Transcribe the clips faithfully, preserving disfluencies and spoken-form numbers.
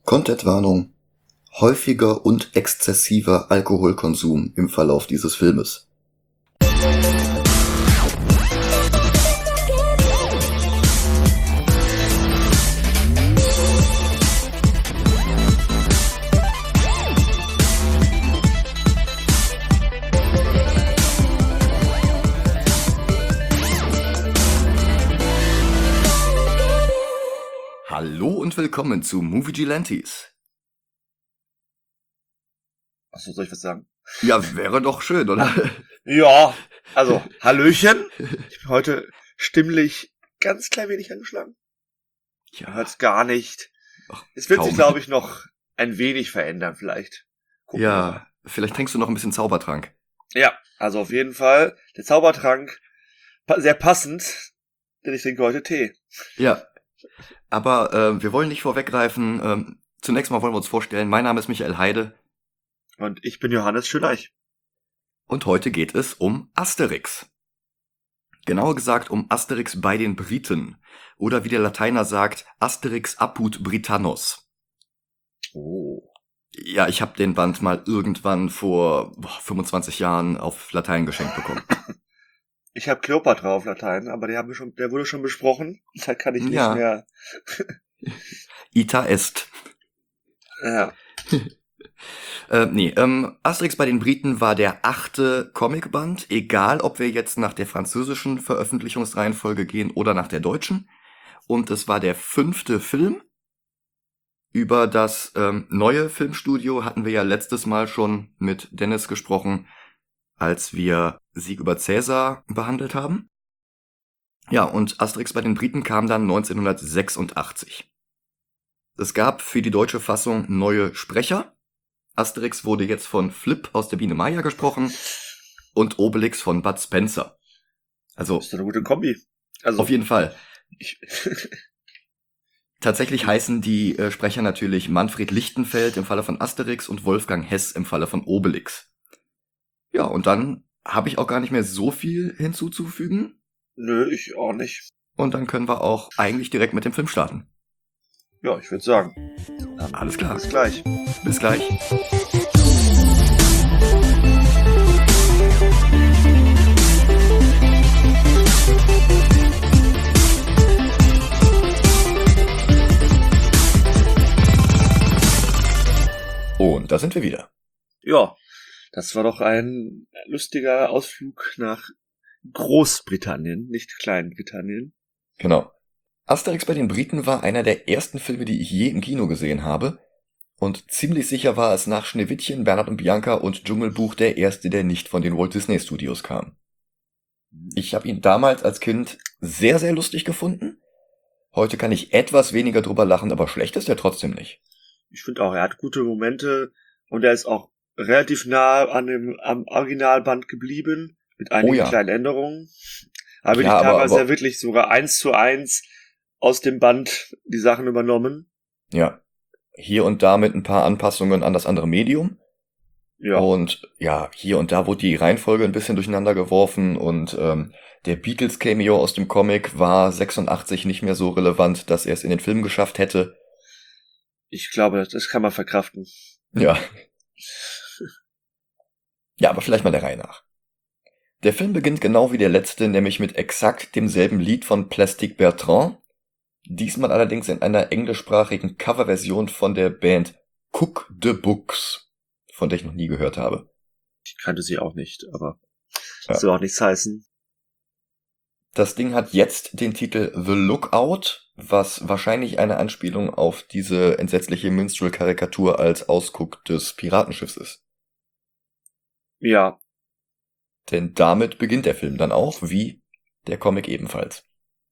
Contentwarnung: häufiger und exzessiver Alkoholkonsum im Verlauf dieses Filmes. Hallo und willkommen zu Moviegilantes. Achso, soll ich was sagen? Ja, wäre doch schön, oder? Ja, also, Hallöchen. Ich bin heute stimmlich ganz klein wenig angeschlagen. Ja. Man hört's gar nicht. Ach, es wird kaum. sich, glaube ich, noch ein wenig verändern, vielleicht. Gucken wir mal. Ja, vielleicht trinkst du noch ein bisschen Zaubertrank. Ja, also auf jeden Fall der Zaubertrank, pa- sehr passend, denn ich trinke heute Tee. Ja, aber äh, wir wollen nicht vorweggreifen. Ähm, zunächst mal wollen wir uns vorstellen, mein Name ist Michael Heide Und ich bin Johannes Schöneich. und heute geht es um Asterix. Genauer gesagt um Asterix bei den Briten. Oder wie der Lateiner sagt, Asterix apud Britannos. Oh. Ja, ich habe den Band mal irgendwann vor boah, fünfundzwanzig Jahren auf Latein geschenkt bekommen. Ich habe Kleopatra auf Latein, aber der, haben wir schon, der wurde schon besprochen. Da kann ich nicht Ja. mehr. Ita est. Ja. Äh, nee, ähm, Asterix bei den Briten war der achte Comicband, egal ob wir jetzt nach der französischen Veröffentlichungsreihenfolge gehen oder nach der deutschen. Und es war der fünfte Film. Über das ähm, neue Filmstudio hatten wir ja letztes Mal schon mit Dennis gesprochen, als wir Sieg über Cäsar behandelt haben. Ja, und Asterix bei den Briten kam dann neunzehnhundertsechsundachtzig. Es gab für die deutsche Fassung neue Sprecher. Asterix wurde jetzt von Flip aus der Biene Maya gesprochen und Obelix von Bud Spencer. Also Ist doch eine gute Kombi. Also, auf jeden Fall. ich, Tatsächlich heißen die äh, Sprecher natürlich Manfred Lichtenfeld im Falle von Asterix und Wolfgang Hess im Falle von Obelix. Ja, und dann habe ich auch gar nicht mehr so viel hinzuzufügen. nö, ich auch nicht. Und dann können wir auch eigentlich direkt mit dem Film starten. Ja, ich würde sagen. Dann Alles klar. bis gleich. Bis gleich. Und da sind wir wieder. Ja, das war doch ein lustiger Ausflug nach Großbritannien, nicht Kleinbritannien. Genau. Asterix bei den Briten war einer der ersten Filme, die ich je im Kino gesehen habe. Und ziemlich sicher war es nach Schneewittchen, Bernhard und Bianca und Dschungelbuch der erste, der nicht von den Walt Disney Studios kam. Ich habe ihn damals als Kind sehr, sehr lustig gefunden. Heute kann ich etwas weniger drüber lachen, aber schlecht ist er trotzdem nicht. Ich finde auch, er hat gute Momente und er ist auch relativ nah an dem am Originalband geblieben, mit einigen Oh ja. kleinen Änderungen. Aber wirklich Ja, aber- teilweise aber- ja wirklich sogar eins zu eins aus dem Band die Sachen übernommen. Ja. Hier und da mit ein paar Anpassungen an das andere Medium. Ja, Und ja, hier und da wurde die Reihenfolge ein bisschen durcheinander geworfen und ähm, der Beatles-Cameo aus dem Comic war sechsundachtzig nicht mehr so relevant, dass er es in den Film geschafft hätte. ich glaube, das kann man verkraften. Ja. Ja, aber vielleicht mal der Reihe nach. Der Film beginnt genau wie der letzte, nämlich mit exakt demselben Lied von Plastic Bertrand. Diesmal allerdings in einer englischsprachigen Coverversion von der Band Cook the Books, von der ich noch nie gehört habe. Ich kannte sie auch nicht, aber Ja. das soll auch nichts heißen. Das Ding hat jetzt den Titel The Lookout, was wahrscheinlich eine Anspielung auf diese entsetzliche Minstrel-Karikatur als Ausguck des Piratenschiffs ist. Ja, Denn damit beginnt der Film dann auch, wie der Comic ebenfalls.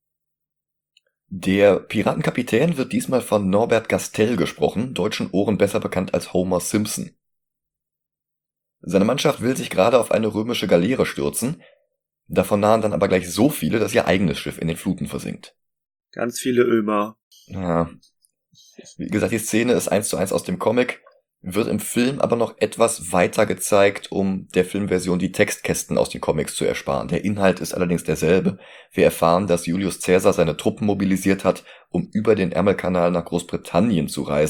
Der Piratenkapitän wird diesmal von Norbert Gastel gesprochen, deutschen Ohren besser bekannt als Homer Simpson. Seine Mannschaft will sich gerade auf eine römische Galeere stürzen, davon nahen dann aber gleich so viele, dass ihr eigenes Schiff in den Fluten versinkt. ganz viele Ömer. Ja. Wie gesagt, die Szene ist eins zu eins aus dem Comic, wird im Film aber noch etwas weiter gezeigt, um der Filmversion die Textkästen aus den Comics zu ersparen. Der Inhalt ist allerdings derselbe. Wir erfahren, dass Julius Caesar seine Truppen mobilisiert hat, um über den Ärmelkanal nach Großbritannien zu reisen,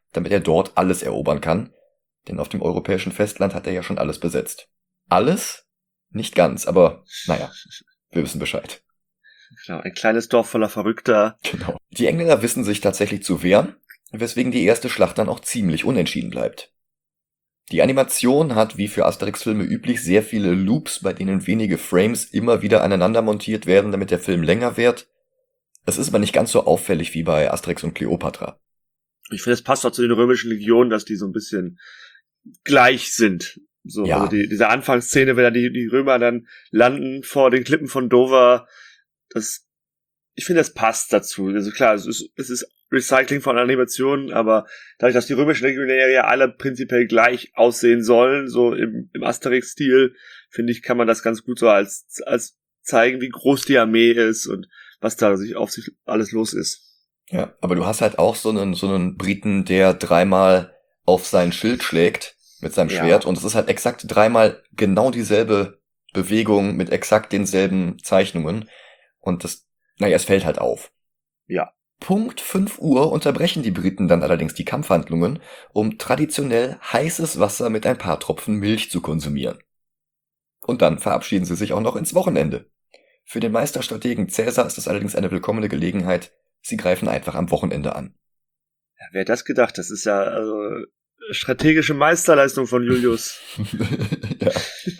damit er dort alles erobern kann, denn auf dem europäischen Festland hat er ja schon alles besetzt. Alles? Nicht ganz, aber naja, wir wissen Bescheid. Genau, ein kleines Dorf voller Verrückter. Genau. Die Engländer wissen sich tatsächlich zu wehren, weswegen die erste Schlacht dann auch ziemlich unentschieden bleibt. Die Animation hat, wie für Asterix-Filme üblich, sehr viele Loops, bei denen wenige Frames immer wieder aneinander montiert werden, damit der Film länger wird. Es ist aber nicht ganz so auffällig wie bei Asterix und Kleopatra. Ich finde, es passt auch zu den römischen Legionen, dass die so ein bisschen gleich sind. So, Ja. also die, diese Anfangsszene, wenn da die, die Römer dann landen vor den Klippen von Dover, das, ich finde, das passt dazu. Also klar, es ist, es ist Recycling von Animationen, aber dadurch, dass die römischen Legionäre ja alle prinzipiell gleich aussehen sollen, so im, im Asterix-Stil, finde ich, kann man das ganz gut so als, als zeigen, wie groß die Armee ist und was da sich auf sich alles los ist. Ja, aber du hast halt auch so einen, so einen Briten, der dreimal auf sein Schild schlägt mit seinem Ja. Schwert und es ist halt exakt dreimal genau dieselbe Bewegung mit exakt denselben Zeichnungen und das, naja, es fällt halt auf. Ja. Punkt fünf Uhr unterbrechen die Briten dann allerdings die Kampfhandlungen, um traditionell heißes Wasser mit ein paar Tropfen Milch zu konsumieren. Und dann verabschieden sie sich auch noch ins Wochenende. Für den Meisterstrategen Cäsar ist es allerdings eine willkommene Gelegenheit. Sie greifen einfach am Wochenende an. Ja, wer hätte das gedacht? Das ist ja also strategische Meisterleistung von Julius. ja.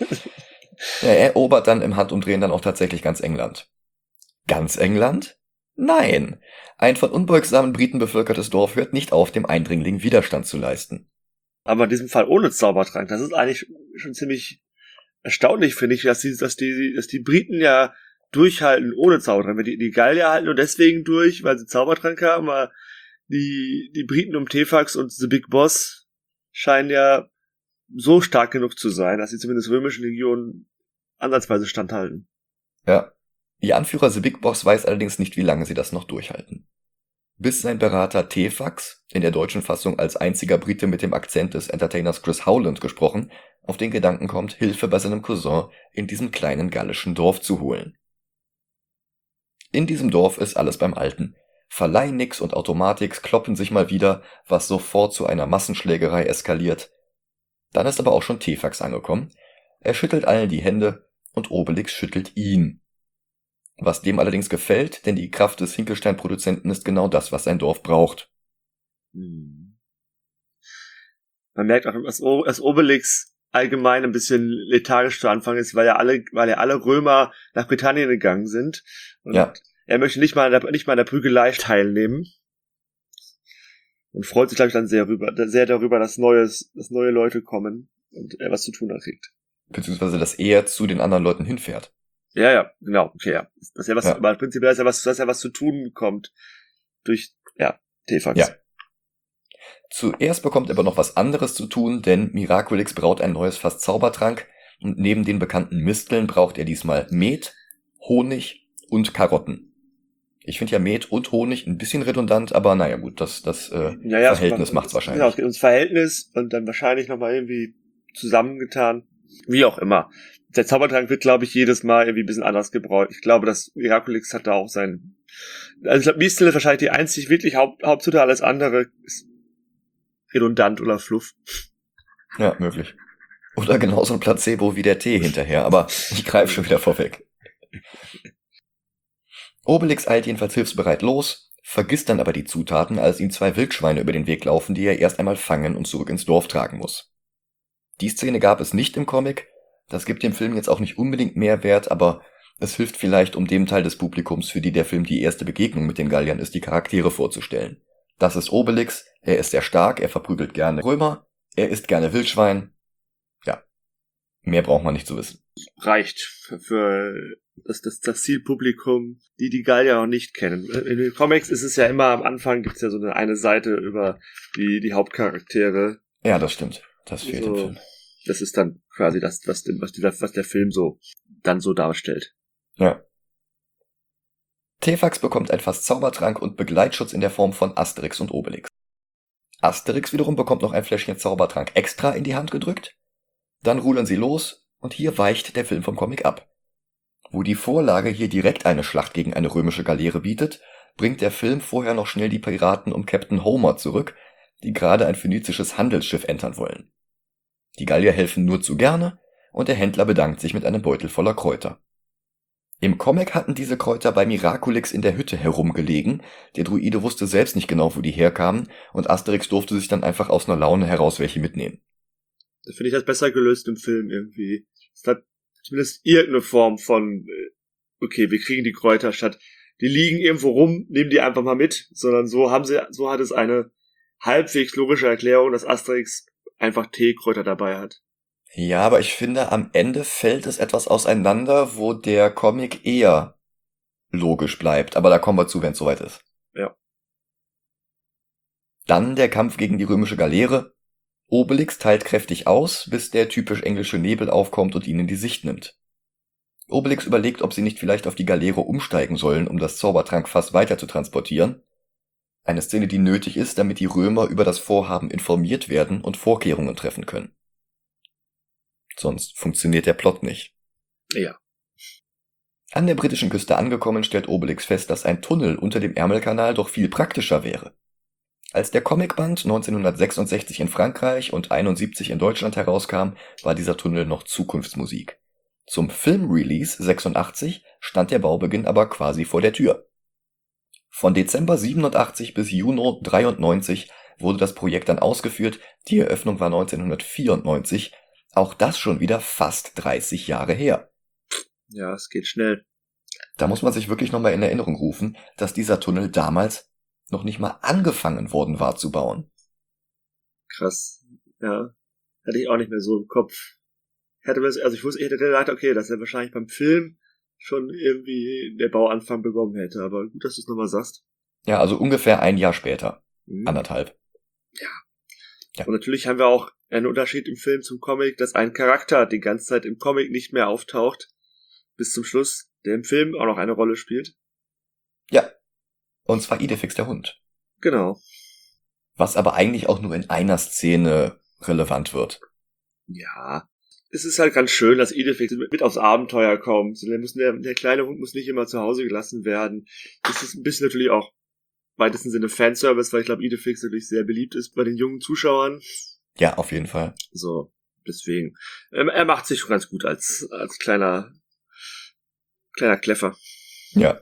ja, er erobert dann im Handumdrehen dann auch tatsächlich ganz England. Ganz England? Nein. Ein von unbeugsamen Briten bevölkertes Dorf hört nicht auf, dem Eindringling Widerstand zu leisten. Aber in diesem Fall ohne Zaubertrank. Das ist eigentlich schon ziemlich erstaunlich, finde ich, dass die, dass die, dass die Briten ja durchhalten ohne Zaubertrank. Die, die Gallier halten nur deswegen durch, weil sie Zaubertrank haben, aber die, die Briten um Tefax und The Big Boss scheinen ja so stark genug zu sein, dass sie zumindest römischen Legionen ansatzweise standhalten. Ja. Ihr Anführer The Big Boss weiß allerdings nicht, wie lange sie das noch durchhalten. Bis sein Berater Tefax, in der deutschen Fassung als einziger Brite mit dem Akzent des Entertainers Chris Howland gesprochen, auf den Gedanken kommt, Hilfe bei seinem Cousin in diesem kleinen gallischen Dorf zu holen. In diesem Dorf ist alles beim Alten. Verleih-Nix und Automatix kloppen sich mal wieder, was sofort zu einer Massenschlägerei eskaliert. Dann ist aber auch schon Tefax angekommen. Er schüttelt allen die Hände und Obelix schüttelt ihn. Was dem allerdings gefällt, denn die Kraft des Hinkelstein-Produzenten ist genau das, was sein Dorf braucht. Hm. Man merkt auch, dass, o- dass Obelix allgemein ein bisschen lethargisch zu Anfang ist, weil ja alle, weil ja alle Römer nach Britannien gegangen sind. Und Ja. er möchte nicht mal, an der, nicht mal an der Prügelei teilnehmen. Und freut sich, glaube ich, dann sehr, rüber, sehr darüber, dass, Neues, dass neue Leute kommen und er was zu tun kriegt. Beziehungsweise, dass er zu den anderen Leuten hinfährt. Ja, ja, genau, okay, ja. Dass er was, Ja. aber prinzipiell, dass er was, dass er was zu tun kommt. Durch, ja, Tefax. Ja. Zuerst bekommt er aber noch was anderes zu tun, denn Miraculix braut ein neues Fass Zaubertrank und neben den bekannten Misteln braucht er diesmal Met, Honig und Karotten. Ich finde ja Met und Honig ein bisschen redundant, aber naja gut, das, das äh, Ja, ja, Verhältnis es- macht's es- wahrscheinlich. Genau, es geht ums Verhältnis und dann wahrscheinlich nochmal irgendwie zusammengetan. Wie auch immer. Der Zaubertrank wird, glaube ich, jedes Mal irgendwie ein bisschen anders gebraut. Ich glaube, dass Miraculix hat da auch sein... Also ich glaube, Mistel ist wahrscheinlich die einzig wirklich Haupt Hauptzutat, alles andere ist redundant oder Fluff. Ja, möglich. Oder genauso ein Placebo wie der Tee hinterher, aber ich greife schon wieder vorweg. Obelix eilt jedenfalls hilfsbereit los, vergisst dann aber die Zutaten, als ihm zwei Wildschweine über den Weg laufen, die er erst einmal fangen und zurück ins Dorf tragen muss. Die Szene gab es nicht im Comic, das gibt dem Film jetzt auch nicht unbedingt Mehrwert, aber es hilft vielleicht, um dem Teil des Publikums, für die der Film die erste Begegnung mit den Galliern ist, die Charaktere vorzustellen. Das ist Obelix, er ist sehr stark, er verprügelt gerne Römer, er isst gerne Wildschwein. Ja, mehr braucht man nicht zu wissen. Reicht für, für das, das, das Zielpublikum, die die Gallier noch nicht kennen. In den Comics ist es ja immer, am Anfang gibt's ja so eine, eine Seite über die, die Hauptcharaktere. Ja, das stimmt. Das fehlt im So, Film. das ist dann quasi das, was, was, dieser, was der Film so dann so darstellt. Ja. Tefax bekommt ein Fass Zaubertrank und Begleitschutz in der Form von Asterix und Obelix. Asterix wiederum bekommt noch ein Fläschchen Zaubertrank extra in die Hand gedrückt. Dann rudern sie los und hier weicht der Film vom Comic ab. Wo die Vorlage hier direkt eine Schlacht gegen eine römische Galeere bietet, bringt der Film vorher noch schnell die Piraten um Captain Homer zurück, die gerade ein phönizisches Handelsschiff entern wollen. Die Gallier helfen nur zu gerne und der Händler bedankt sich mit einem Beutel voller Kräuter. Im Comic hatten diese Kräuter bei Miraculix in der Hütte herumgelegen, der Druide wusste selbst nicht genau, wo die herkamen, und Asterix durfte sich dann einfach aus einer Laune heraus welche mitnehmen. Da finde ich das besser gelöst im Film irgendwie. Es hat zumindest irgendeine Form von, okay, wir kriegen die Kräuter statt, die liegen irgendwo rum, nehmen die einfach mal mit, sondern so haben sie, so hat es eine halbwegs logische Erklärung, dass Asterix einfach Teekräuter dabei hat. Ja, aber ich finde, am Ende fällt es etwas auseinander, wo der Comic eher logisch bleibt. Aber da kommen wir zu, wenn es soweit ist. Ja. Dann der Kampf gegen die römische Galeere. Obelix teilt kräftig aus, bis der typisch englische Nebel aufkommt und ihn in die Sicht nimmt. Obelix überlegt, ob sie nicht vielleicht auf die Galeere umsteigen sollen, um das Zaubertrankfass weiter zu transportieren. Eine Szene, die nötig ist, damit die Römer über das Vorhaben informiert werden und Vorkehrungen treffen können. Sonst funktioniert der Plot nicht. Ja. An der britischen Küste angekommen, stellt Obelix fest, dass ein Tunnel unter dem Ärmelkanal doch viel praktischer wäre. Als der Comicband neunzehnhundertsechsundsechzig in Frankreich und einundsiebzig in Deutschland herauskam, war dieser Tunnel noch Zukunftsmusik. Zum Filmrelease sechsundachtzig stand der Baubeginn aber quasi vor der Tür. Von Dezember siebenundachtzig bis Juni dreiundneunzig wurde das Projekt dann ausgeführt, die Eröffnung war neunzehnhundertvierundneunzig, auch das schon wieder fast dreißig Jahre her. Ja, es geht schnell. Da muss man sich wirklich nochmal in Erinnerung rufen, dass dieser Tunnel damals noch nicht mal angefangen worden war zu bauen. Krass. Ja. Hatte ich auch nicht mehr so im Kopf. Hätte mir, also ich wusste, ich hätte gedacht, okay, dass er wahrscheinlich beim Film schon irgendwie der Bauanfang begonnen hätte, aber gut, dass du es nochmal sagst. Ja, also ungefähr ein Jahr später. Mhm. Anderthalb. Ja. Ja. Und natürlich haben wir auch einen Unterschied im Film zum Comic, dass ein Charakter die ganze Zeit im Comic nicht mehr auftaucht, bis zum Schluss, der im Film auch noch eine Rolle spielt. Ja. Und zwar Idefix der Hund. Genau. Was aber eigentlich auch nur in einer Szene relevant wird. Ja. Es ist halt ganz schön, dass Idefix mit aufs Abenteuer kommt. Der, muss, der, der kleine Hund muss nicht immer zu Hause gelassen werden. Das ist ein bisschen natürlich auch im weitesten Sinne Fanservice, weil ich glaube, Idefix natürlich sehr beliebt ist bei den jungen Zuschauern. Ja, auf jeden Fall. So, deswegen. Ähm, er macht sich schon ganz gut als, als kleiner, kleiner Kleffer. Ja.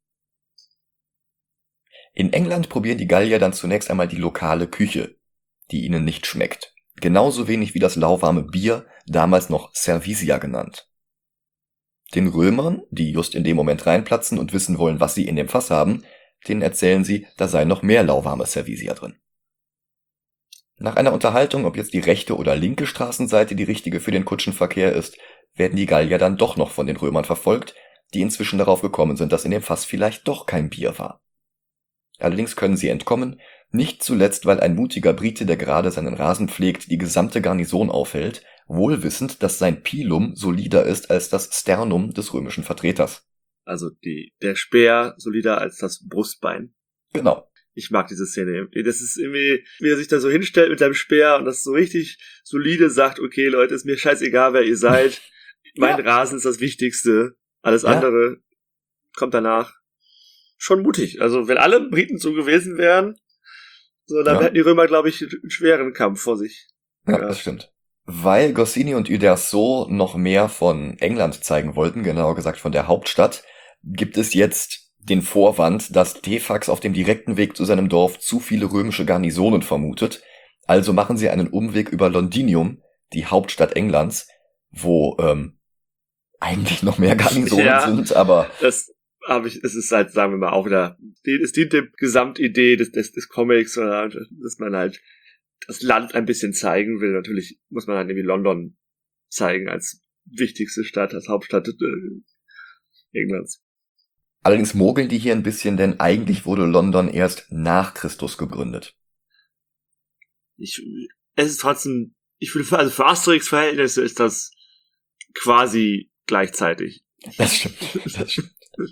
In England probieren die Gallier dann zunächst einmal die lokale Küche, die ihnen nicht schmeckt. Genauso wenig wie das lauwarme Bier, damals noch Servisia genannt. Den Römern, die just in dem Moment reinplatzen und wissen wollen, was sie in dem Fass haben, denen erzählen sie, da sei noch mehr lauwarme Servisia drin. Nach einer Unterhaltung, ob jetzt die rechte oder linke Straßenseite die richtige für den Kutschenverkehr ist, werden die Gallier dann doch noch von den Römern verfolgt, die inzwischen darauf gekommen sind, dass in dem Fass vielleicht doch kein Bier war. Allerdings können sie entkommen, nicht zuletzt, weil ein mutiger Brite, der gerade seinen Rasen pflegt, die gesamte Garnison aufhält, wohl wissend, dass sein Pilum solider ist als das Sternum des römischen Vertreters. Also die, der Speer solider als das Brustbein. Genau. Ich mag diese Szene. Das ist irgendwie, wie er sich da so hinstellt mit seinem Speer und das so richtig solide sagt, okay Leute, ist mir scheißegal, wer ihr seid. Mein ja. Rasen ist das Wichtigste. Alles ja. andere kommt danach. Schon mutig. Also wenn alle Briten so gewesen wären, so, dann ja. hätten die Römer, glaube ich, einen schweren Kampf vor sich. Ja, ja, das stimmt. Weil Goscinny und Uderzo noch mehr von England zeigen wollten, genauer gesagt von der Hauptstadt, gibt es jetzt den Vorwand, dass Tefax auf dem direkten Weg zu seinem Dorf zu viele römische Garnisonen vermutet. Also machen sie einen Umweg über Londinium, die Hauptstadt Englands, wo ähm, eigentlich noch mehr Garnisonen ja, sind, aber... Das habe ich, es ist halt, sagen wir mal, auch wieder, es dient der Gesamtidee des, des, des Comics, oder, dass man halt das Land ein bisschen zeigen will. Natürlich muss man halt irgendwie London zeigen als wichtigste Stadt, als Hauptstadt äh, Englands. Allerdings mogeln die hier ein bisschen, denn eigentlich wurde London erst nach Christus gegründet. Ich, es ist trotzdem, ich finde, also für Asterix-Verhältnisse ist das quasi gleichzeitig. Das stimmt, das stimmt.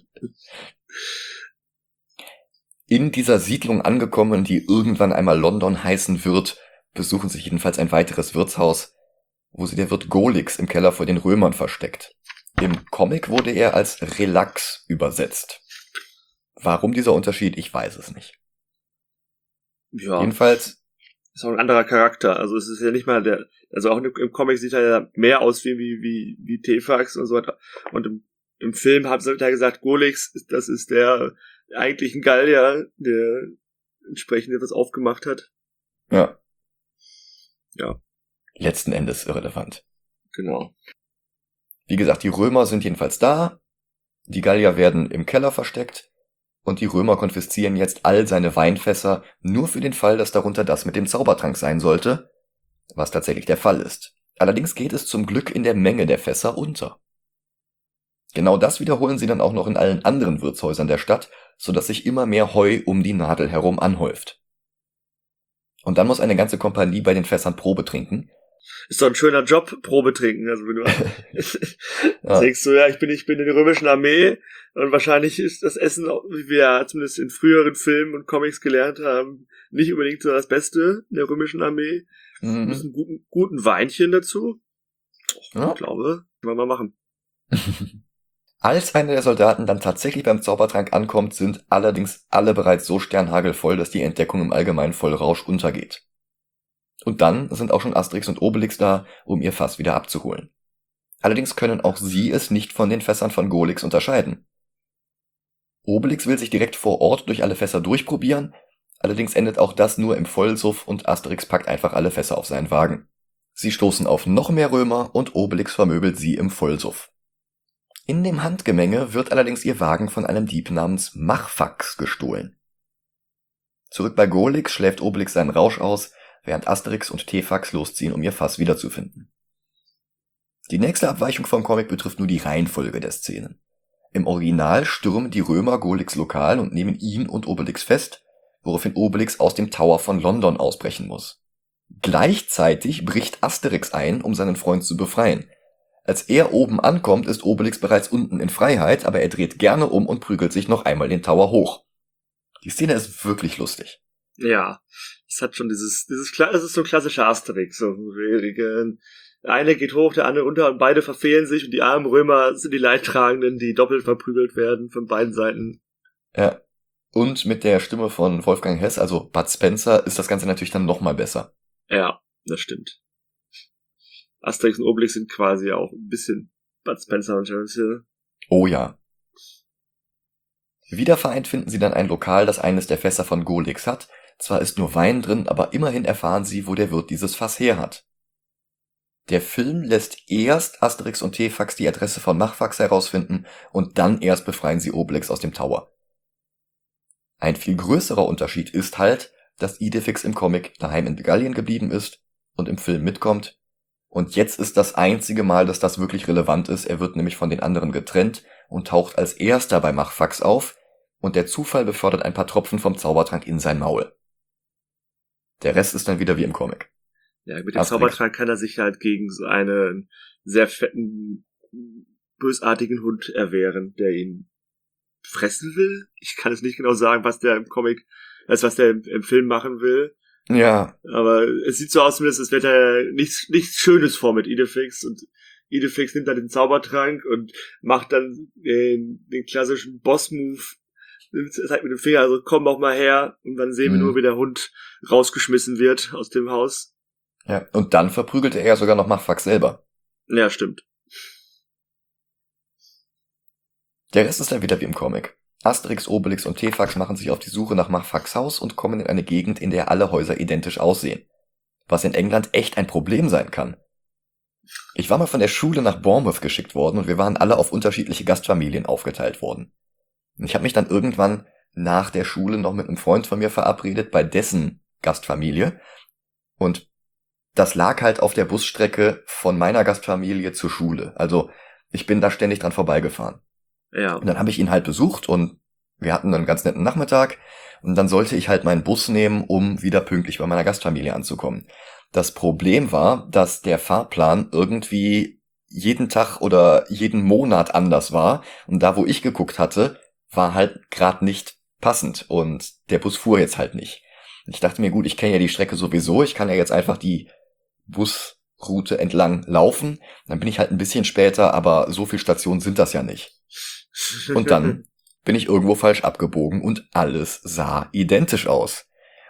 In dieser Siedlung angekommen, die irgendwann einmal London heißen wird, besuchen sie jedenfalls ein weiteres Wirtshaus, wo sie der Wirt Golix im Keller vor den Römern versteckt. Im Comic wurde er als Relax übersetzt. Warum dieser Unterschied, ich weiß es nicht. Ja. Jedenfalls ist auch ein anderer Charakter. Also es ist ja nicht mal der, also auch im Comic sieht er ja mehr aus wie, wie, wie, wie T-Fax und so weiter. Und im, im Film hat er gesagt, Golix, das ist der eigentlich ein Gallier, der entsprechend etwas aufgemacht hat. Ja. Ja. Letzten Endes irrelevant. Genau. Wie gesagt, die Römer sind jedenfalls da, die Gallier werden im Keller versteckt und die Römer konfiszieren jetzt all seine Weinfässer, nur für den Fall, dass darunter das mit dem Zaubertrank sein sollte, was tatsächlich der Fall ist. Allerdings geht es zum Glück in der Menge der Fässer unter. Genau das wiederholen sie dann auch noch in allen anderen Wirtshäusern der Stadt, sodass sich immer mehr Heu um die Nadel herum anhäuft. Und dann muss eine ganze Kompanie bei den Fässern Probe trinken. Ist doch ein schöner Job, Probe trinken. Also wenn du Ja. denkst so, ja, ich bin, ich bin in der römischen Armee und wahrscheinlich ist das Essen, wie wir ja zumindest in früheren Filmen und Comics gelernt haben, nicht unbedingt so das Beste in der römischen Armee. Mhm. Ein bisschen guten, guten Weinchen dazu. Oh, Ja. Ich glaube, können wir mal machen. Als einer der Soldaten dann tatsächlich beim Zaubertrank ankommt, sind allerdings alle bereits so sternhagelvoll, dass die Entdeckung im allgemeinen Vollrausch untergeht. Und dann sind auch schon Asterix und Obelix da, um ihr Fass wieder abzuholen. Allerdings können auch sie es nicht von den Fässern von Golix unterscheiden. Obelix will sich direkt vor Ort durch alle Fässer durchprobieren, allerdings endet auch das nur im Vollsuff und Asterix packt einfach alle Fässer auf seinen Wagen. Sie stoßen auf noch mehr Römer und Obelix vermöbelt sie im Vollsuff. In dem Handgemenge wird allerdings ihr Wagen von einem Dieb namens Machfax gestohlen. Zurück bei Golix schläft Obelix seinen Rausch aus, während Asterix und T-Fax losziehen, um ihr Fass wiederzufinden. Die nächste Abweichung vom Comic betrifft nur die Reihenfolge der Szenen. Im Original stürmen die Römer Golix Lokal und nehmen ihn und Obelix fest, woraufhin Obelix aus dem Tower von London ausbrechen muss. Gleichzeitig bricht Asterix ein, um seinen Freund zu befreien. Als er oben ankommt, ist Obelix bereits unten in Freiheit, aber er dreht gerne um und prügelt sich noch einmal den Tower hoch. Die Szene ist wirklich lustig. Ja, es hat schon dieses, dieses, es ist so ein klassischer Asterix, so, der eine geht hoch, der andere unter und beide verfehlen sich und die armen Römer sind die Leidtragenden, die doppelt verprügelt werden von beiden Seiten. Ja. Und mit der Stimme von Wolfgang Hess, also Bud Spencer, ist das Ganze natürlich dann nochmal besser. Ja, das stimmt. Asterix und Obelix sind quasi auch ein bisschen Bud Spencer und Terence Hill. Oh ja. Wieder vereint finden sie dann ein Lokal, das eines der Fässer von Golix hat. Zwar ist nur Wein drin, aber immerhin erfahren sie, wo der Wirt dieses Fass her hat. Der Film lässt erst Asterix und T-Fax die Adresse von Machfax herausfinden und dann erst befreien sie Obelix aus dem Tower. Ein viel größerer Unterschied ist halt, dass Idefix im Comic daheim in Gallien geblieben ist und im Film mitkommt. Und jetzt ist das einzige Mal, dass das wirklich relevant ist. Er wird nämlich von den anderen getrennt und taucht als erster bei Machfax auf und der Zufall befördert ein paar Tropfen vom Zaubertrank in sein Maul. Der Rest ist dann wieder wie im Comic. Ja, mit dem Asterix. Zaubertrank kann er sich halt gegen so einen sehr fetten, bösartigen Hund erwehren, der ihn fressen will. Ich kann es nicht genau sagen, was der im Comic, also was der im, im Film machen will. Ja, Aber es sieht so aus, zumindest, als wäre da nichts, nichts Schönes vor mit Idefix. Und Idefix nimmt dann den Zaubertrank und macht dann den, den klassischen Boss-Move, zeigt mit dem Finger, also komm auch mal her. Und dann sehen wir Mhm. nur, wie der Hund rausgeschmissen wird aus dem Haus. ja. Und dann verprügelte er sogar noch Machfax selber. Ja, stimmt. Der Rest ist dann wieder wie im Comic. Asterix, Obelix und T-Fax machen sich auf die Suche nach Machfax Haus und kommen in eine Gegend, in der alle Häuser identisch aussehen. Was in England echt ein Problem sein kann. Ich war mal von der Schule nach Bournemouth geschickt worden und wir waren alle auf unterschiedliche Gastfamilien aufgeteilt worden. Und ich habe mich dann irgendwann nach der Schule noch mit einem Freund von mir verabredet bei dessen Gastfamilie. Und das lag halt auf der Busstrecke von meiner Gastfamilie zur Schule. Also ich bin da ständig dran vorbeigefahren. Ja. Und dann habe ich ihn halt besucht und wir hatten dann einen ganz netten Nachmittag und dann sollte ich halt meinen Bus nehmen, um wieder pünktlich bei meiner Gastfamilie anzukommen. Das Problem war, dass der Fahrplan irgendwie jeden Tag oder jeden Monat anders war und da, wo ich geguckt hatte, war halt gerade nicht passend und der Bus fuhr jetzt halt nicht. Ich dachte mir, gut, ich kenne ja die Strecke sowieso, ich kann ja jetzt einfach die Busroute entlang laufen, dann bin ich halt ein bisschen später, aber so viele Stationen sind das ja nicht. Und dann bin ich irgendwo falsch abgebogen und alles sah identisch aus.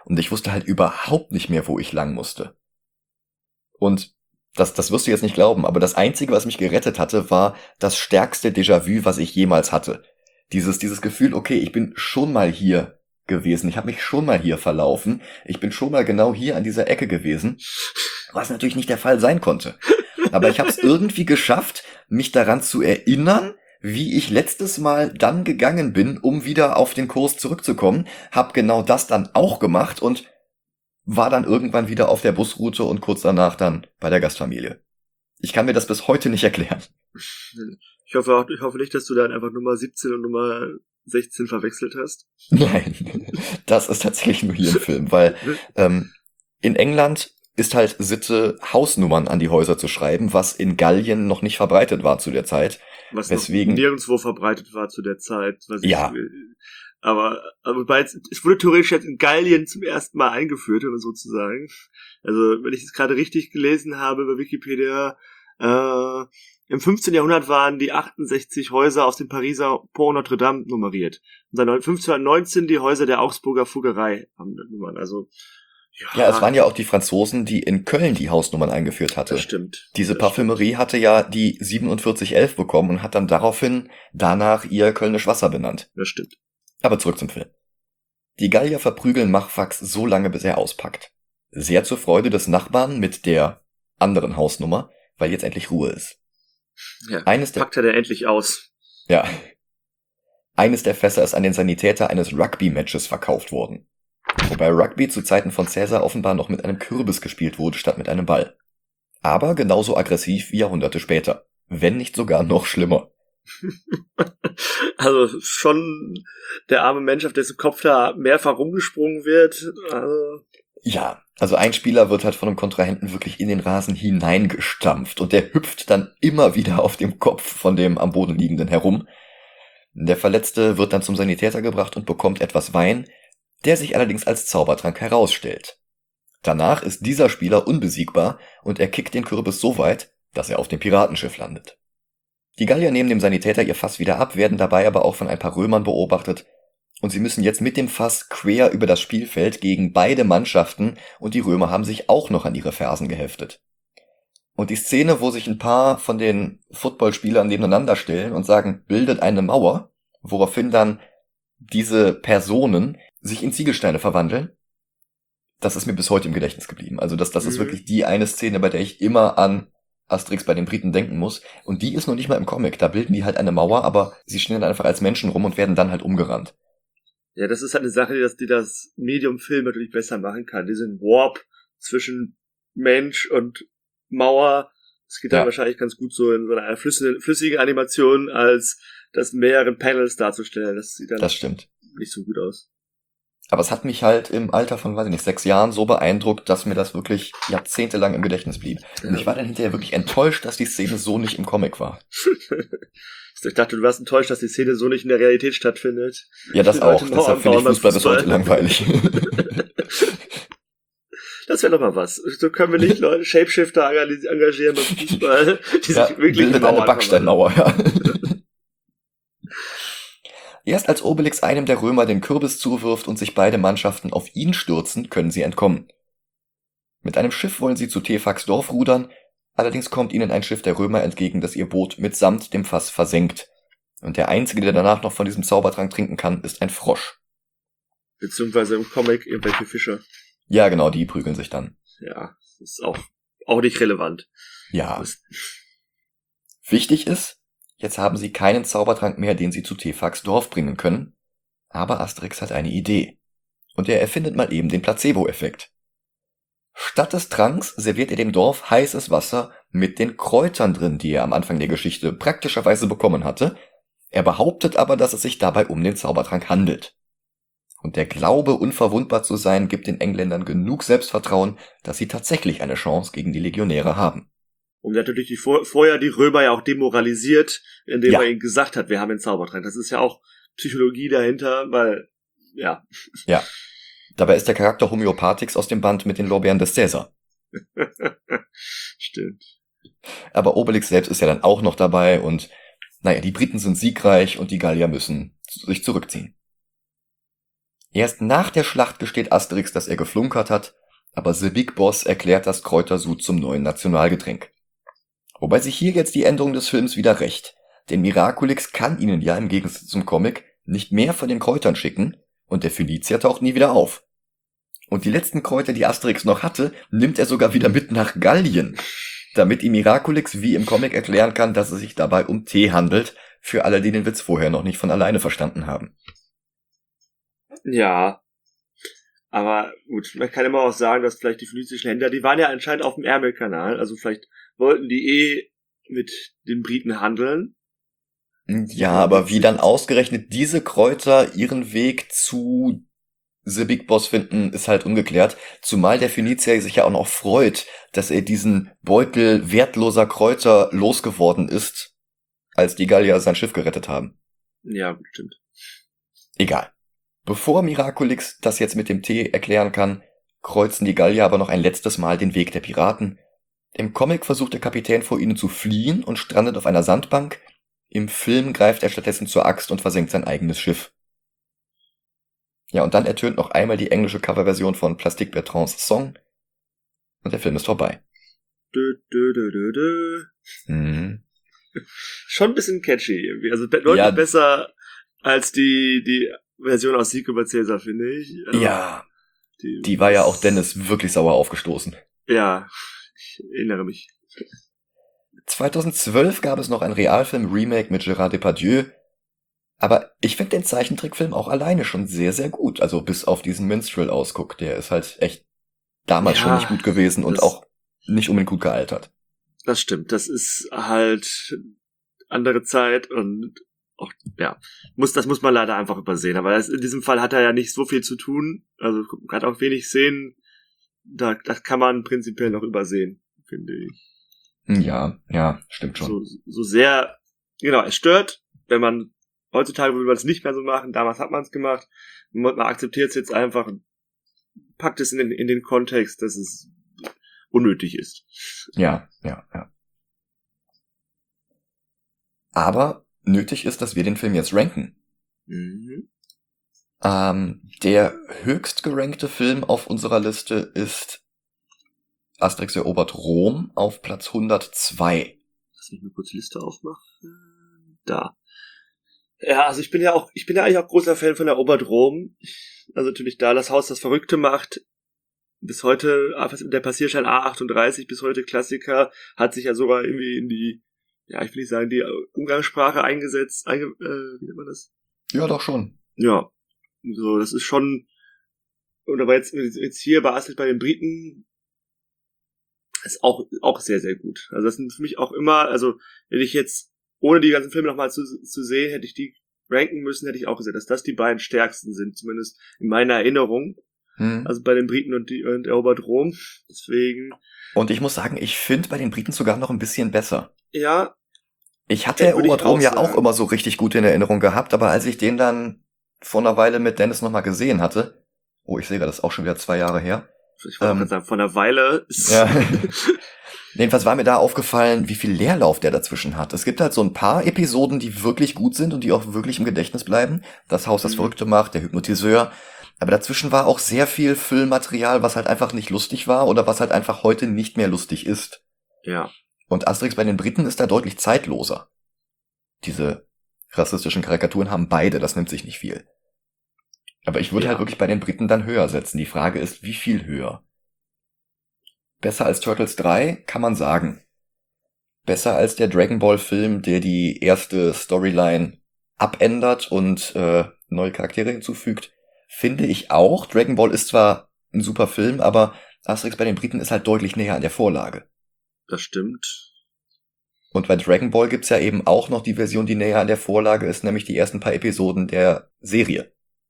und ich wusste halt überhaupt nicht mehr, wo ich lang musste. Und das, das wirst du jetzt nicht glauben, aber das Einzige, was mich gerettet hatte, war das stärkste Déjà-vu, was ich jemals hatte. Dieses, dieses Gefühl, okay, ich bin schon mal hier gewesen, ich habe mich schon mal hier verlaufen, ich bin schon mal genau hier an dieser Ecke gewesen, was natürlich nicht der Fall sein konnte. Aber ich habe es irgendwie geschafft, mich daran zu erinnern, wie ich letztes Mal dann gegangen bin, um wieder auf den Kurs zurückzukommen, habe genau das dann auch gemacht und war dann irgendwann wieder auf der Busroute und kurz danach dann bei der Gastfamilie. Ich kann mir das bis heute nicht erklären. Ich hoffe auch, ich hoffe nicht, dass du dann einfach Nummer siebzehn und Nummer sechzehn verwechselt hast. Nein, das ist tatsächlich nur hier im Film, weil ähm, in England ist halt Sitte, Hausnummern an die Häuser zu schreiben, was in Gallien noch nicht verbreitet war zu der Zeit. Was weswegen noch nirgendwo verbreitet war zu der Zeit. Was ja. Ich, aber, aber wobei es, es wurde theoretisch jetzt in Gallien zum ersten Mal eingeführt, oder sozusagen. Also, wenn ich es gerade richtig gelesen habe bei Wikipedia, äh, im fünfzehnten Jahrhundert waren die achtundsechzig Häuser aus dem Pariser Pont Notre Dame nummeriert. Und dann fünfzehnhundertneunzehn die Häuser der Augsburger Fuggerei haben Nummern. Also, ja. Ja, es waren ja auch die Franzosen, die in Köln die Hausnummern eingeführt hatte. Das stimmt. Diese das Parfümerie stimmt. hatte ja die siebenundvierzig elf bekommen und hat dann daraufhin danach ihr Kölnisch Wasser benannt. Das stimmt. Aber zurück zum Film. Die Gallier verprügeln Machfax so lange, bis er auspackt. Sehr zur Freude des Nachbarn mit der anderen Hausnummer, weil jetzt endlich Ruhe ist. Ja, Eines der, packt er denn endlich aus. ja. Eines der Fässer ist an den Sanitäter eines Rugby-Matches verkauft worden. Wobei Rugby zu Zeiten von Cäsar offenbar noch mit einem Kürbis gespielt wurde, statt mit einem Ball. Aber genauso aggressiv wie Jahrhunderte später. Wenn nicht sogar noch schlimmer. Also schon der arme Mensch, auf dessen Kopf da mehrfach rumgesprungen wird. Also Ja, also ein Spieler wird halt von einem Kontrahenten wirklich in den Rasen hineingestampft und der hüpft dann immer wieder auf dem Kopf von dem am Boden liegenden herum. Der Verletzte wird dann zum Sanitäter gebracht und bekommt etwas Wein, der sich allerdings als Zaubertrank herausstellt. Danach ist dieser Spieler unbesiegbar und er kickt den Kürbis so weit, dass er auf dem Piratenschiff landet. Die Gallier nehmen dem Sanitäter ihr Fass wieder ab, werden dabei aber auch von ein paar Römern beobachtet und sie müssen jetzt mit dem Fass quer über das Spielfeld gegen beide Mannschaften und die Römer haben sich auch noch an ihre Fersen geheftet. Und die Szene, wo sich ein paar von den Footballspielern nebeneinander stellen und sagen, bildet eine Mauer, woraufhin dann diese Personen sich in Ziegelsteine verwandeln, das ist mir bis heute im Gedächtnis geblieben. Also das, das ist Mhm. wirklich die eine Szene, bei der ich immer an Asterix bei den Briten denken muss. Und die ist noch nicht mal im Comic. Da bilden die halt eine Mauer, aber sie stehen dann einfach als Menschen rum und werden dann halt umgerannt. ja, das ist halt eine Sache, die das, die das Medium-Film natürlich besser machen kann. Diesen Warp zwischen Mensch und Mauer, das geht dann Ja. wahrscheinlich ganz gut so in so einer flüssige, flüssige Animation, als das in mehreren Panels darzustellen. Das sieht dann Das stimmt. nicht so gut aus. Aber es hat mich halt im Alter von, weiß ich nicht, sechs Jahren so beeindruckt, dass mir das wirklich jahrzehntelang im Gedächtnis blieb. Und Ja. ich war dann hinterher wirklich enttäuscht, dass die Szene so nicht im Comic war. Ich dachte, du warst enttäuscht, dass die Szene so nicht in der Realität stattfindet. Ja, das Die Leute auch. Mauern Deshalb finde ich bauen beim Fußball bis Fußball. heute langweilig. Das wäre doch mal was. So können wir nicht Leute Shapeshifter engagieren beim Fußball, die Ja, sich wirklich bildet eine Mauern Backsteinmauer, ja. Erst als Obelix einem der Römer den Kürbis zuwirft und sich beide Mannschaften auf ihn stürzen, können sie entkommen. Mit einem Schiff wollen sie zu Tefax Dorf rudern, allerdings kommt ihnen ein Schiff der Römer entgegen, das ihr Boot mitsamt dem Fass versenkt. Und der Einzige, der danach noch von diesem Zaubertrank trinken kann, ist ein Frosch. Beziehungsweise im Comic irgendwelche Fische. Ja, genau, die prügeln sich dann. Ja, das ist auch, auch nicht relevant. Ja. Das, Wichtig ist, jetzt haben sie keinen Zaubertrank mehr, den sie zu Tefax Dorf bringen können. Aber Asterix hat eine Idee. Und er erfindet mal eben den Placebo-Effekt. Statt des Tranks serviert er dem Dorf heißes Wasser mit den Kräutern drin, die er am Anfang der Geschichte praktischerweise bekommen hatte. Er behauptet aber, dass es sich dabei um den Zaubertrank handelt. Und der Glaube, unverwundbar zu sein, gibt den Engländern genug Selbstvertrauen, dass sie tatsächlich eine Chance gegen die Legionäre haben. und natürlich die vor, vorher die Römer ja auch demoralisiert, indem Ja. er ihnen gesagt hat, wir haben den Zaubertrank. Das ist ja auch Psychologie dahinter, weil, ja. Ja. Dabei ist der Charakter Homöopathix aus dem Band mit den Lorbeeren des Cäsar. Stimmt. Aber Obelix selbst ist ja dann auch noch dabei und, naja, die Briten sind siegreich und die Gallier müssen sich zurückziehen. Erst nach der Schlacht gesteht Asterix, dass er geflunkert hat, aber The Big Boss erklärt das Kräutersud zum neuen Nationalgetränk. Wobei sich hier jetzt die Änderung des Films wieder rächt, denn Miraculix kann ihnen ja im Gegensatz zum Comic nicht mehr von den Kräutern schicken und der Phönizier taucht nie wieder auf. Und die letzten Kräuter, die Asterix noch hatte, nimmt er sogar wieder mit nach Gallien, damit ihm Miraculix wie im Comic erklären kann, dass es sich dabei um Tee handelt, für alle, die den Witz vorher noch nicht von alleine verstanden haben. Ja, aber gut, man kann immer auch sagen, dass vielleicht die phönizischen Händler, die waren ja anscheinend auf dem Ärmelkanal, also vielleicht wollten die eh mit den Briten handeln. Ja, aber wie dann ausgerechnet diese Kräuter ihren Weg zu The Big Boss finden, ist halt ungeklärt. Zumal der Phönizier sich ja auch noch freut, dass er diesen Beutel wertloser Kräuter losgeworden ist, als die Gallier sein Schiff gerettet haben. Ja, stimmt. Egal. Bevor Miraculix das jetzt mit dem Tee erklären kann, kreuzen die Gallier aber noch ein letztes Mal den Weg der Piraten. Im Comic versucht der Kapitän vor ihnen zu fliehen und strandet auf einer Sandbank. Im Film greift er stattdessen zur Axt und versenkt sein eigenes Schiff. Ja, und dann ertönt noch einmal die englische Coverversion von Plastic Bertrands Song und der Film ist vorbei. Dö, dö, dö, dö, dö. Mhm. Schon ein bisschen catchy irgendwie, also deutlich Ja. besser als die die Version aus Sieg über Cäsar, finde ich. Also, Ja, die, die war ja auch Dennis wirklich sauer aufgestoßen. Ja, ich erinnere mich. zweitausendzwölf gab es noch ein Realfilm-Remake mit Gérard Depardieu, aber ich finde den Zeichentrickfilm auch alleine schon sehr, sehr gut. Also bis auf diesen Minstrel-Ausguck, der ist halt echt damals Ja, schon nicht gut gewesen und das- auch nicht unbedingt gut gealtert. Das stimmt, das ist halt andere Zeit und auch, ja, muss, das muss man leider einfach übersehen. Aber das, in diesem Fall hat er ja nicht so viel zu tun, also hat auch wenig Szenen, da, das kann man prinzipiell noch übersehen, finde ich. Ja, ja, stimmt schon. So, so sehr, genau, es stört, wenn man, heutzutage würde man es nicht mehr so machen, damals hat man es gemacht, man, man akzeptiert es jetzt einfach, packt es in den, in den Kontext, dass es unnötig ist. Ja, ja, ja. Aber nötig ist, dass wir den Film jetzt ranken. Mhm. Ähm, der höchst gerankte Film auf unserer Liste ist Asterix erobert Rom auf Platz hundertzwei. Lass mich mal kurz die Liste aufmachen. Da. Ja, also ich bin ja auch, ich bin ja eigentlich auch großer Fan von der Erobert Rom. Also natürlich da das Haus das Verrückte macht. Bis heute, der Passierschein A achtunddreißig, bis heute Klassiker, hat sich ja sogar irgendwie in die, ja, ich will nicht sagen, die Umgangssprache eingesetzt, einge, äh, wie nennt man das? Ja, doch schon. Ja. So, das ist schon, und aber jetzt, jetzt hier bei Asterix bei den Briten, ist auch, auch sehr, sehr gut. Also das sind für mich auch immer, also wenn ich jetzt, ohne die ganzen Filme nochmal zu, zu sehen, hätte ich die ranken müssen, hätte ich auch gesagt, dass das die beiden stärksten sind, zumindest in meiner Erinnerung. Hm. Also bei den Briten und, die, und Erobert Rom. Deswegen. Und ich muss sagen, ich finde bei den Briten sogar noch ein bisschen besser. Ja. Ich hatte Ja, würde ich Erobert Rom auch ja sagen. auch immer so richtig gut in Erinnerung gehabt, aber als ich den dann vor einer Weile mit Dennis nochmal gesehen hatte, oh, ich sehe gerade, das ist auch schon wieder zwei Jahre her. Ich wollte Ähm, gerade sagen, von einer Weile ist. Ja. Jedenfalls war mir da aufgefallen, wie viel Leerlauf der dazwischen hat. Es gibt halt so ein paar Episoden, die wirklich gut sind und die auch wirklich im Gedächtnis bleiben. Das Haus, das Mhm. Verrückte macht, der Hypnotiseur. Aber dazwischen war auch sehr viel Füllmaterial, was halt einfach nicht lustig war oder was halt einfach heute nicht mehr lustig ist. Ja. Und Asterix bei den Briten ist da deutlich zeitloser. Diese rassistischen Karikaturen haben beide, das nimmt sich nicht viel. Aber ich würde Ja. halt wirklich bei den Briten dann höher setzen. Die Frage ist, wie viel höher? Besser als Turtles drei, kann man sagen. Besser als der Dragon Ball Film, der die erste Storyline abändert und äh, neue Charaktere hinzufügt, finde ich auch. Dragon Ball ist zwar ein super Film, aber Asterix bei den Briten ist halt deutlich näher an der Vorlage. Das stimmt. Und bei Dragon Ball gibt's ja eben auch noch die Version, die näher an der Vorlage ist, nämlich die ersten paar Episoden der Serie.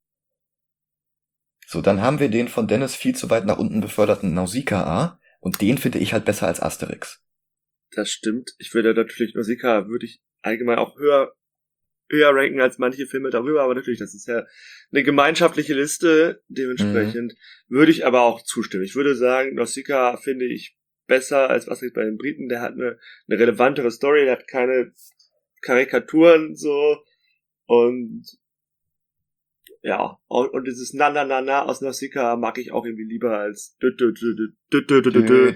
So, dann haben wir den von Dennis viel zu weit nach unten beförderten Nausicaa und den finde ich halt besser als Asterix. Das stimmt. Ich würde natürlich Nausicaa würde ich allgemein auch höher höher ranken als manche Filme darüber, aber natürlich, das ist ja eine gemeinschaftliche Liste, dementsprechend würde ich aber auch zustimmen. Ich würde sagen, Nausicaa finde ich besser als Asterix bei den Briten. Der hat eine, eine relevantere Story, der hat keine Karikaturen so und ja, und, und dieses Na Na Na Na aus Nausicaa mag ich auch irgendwie lieber als dü, dü, dü, dü, dü, dü, dü,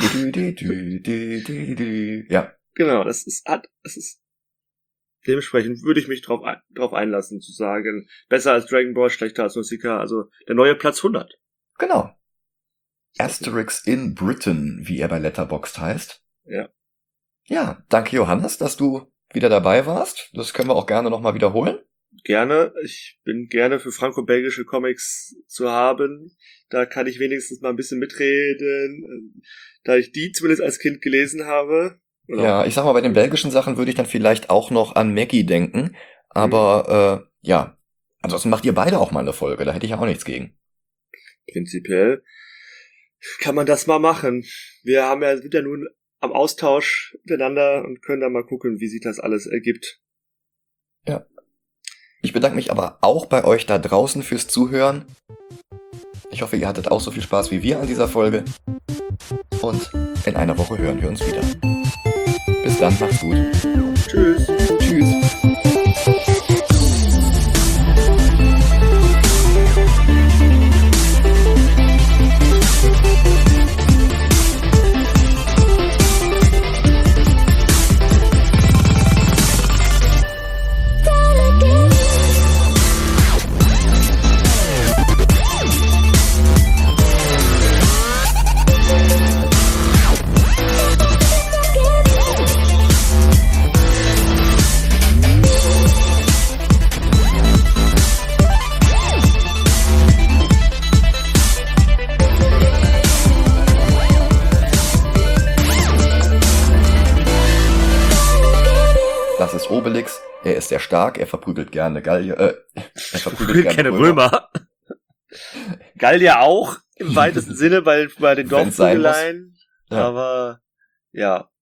dü. Ja. Genau, das ist, hat, das ist, dementsprechend würde ich mich drauf, ein, drauf einlassen, zu sagen, besser als Dragon Ball, schlechter als Nausicaa, also der neue Platz hundert. Genau. Asterix in Britain, wie er bei Letterboxd heißt. Ja. Ja, danke Johannes, dass du wieder dabei warst. Das können wir auch gerne nochmal wiederholen. Gerne. Ich bin gerne für franco-belgische Comics zu haben. Da kann ich wenigstens mal ein bisschen mitreden, da ich die zumindest als Kind gelesen habe. Oder? Ja, ich sag mal, bei den belgischen Sachen würde ich dann vielleicht auch noch an Maggie denken. Aber, mhm. äh, ja. Ansonsten macht ihr beide auch mal eine Folge. Da hätte ich ja auch nichts gegen. Prinzipiell kann man das mal machen. Wir haben ja, sind ja nun am Austausch miteinander und können dann mal gucken, wie sich das alles ergibt. Ja. Ich bedanke mich aber auch bei euch da draußen fürs Zuhören. Ich hoffe, ihr hattet auch so viel Spaß wie wir an dieser Folge. Und in einer Woche hören wir uns wieder. Bis dann, macht's gut. Tschüss. Tschüss. Das ist Obelix, er ist sehr stark, er verprügelt gerne Gallier, äh, er verprügelt gerne, gerne Römer. Römer. Gallier auch, im weitesten Sinne, bei, bei den Dorfprügeleien, ja. Aber, ja.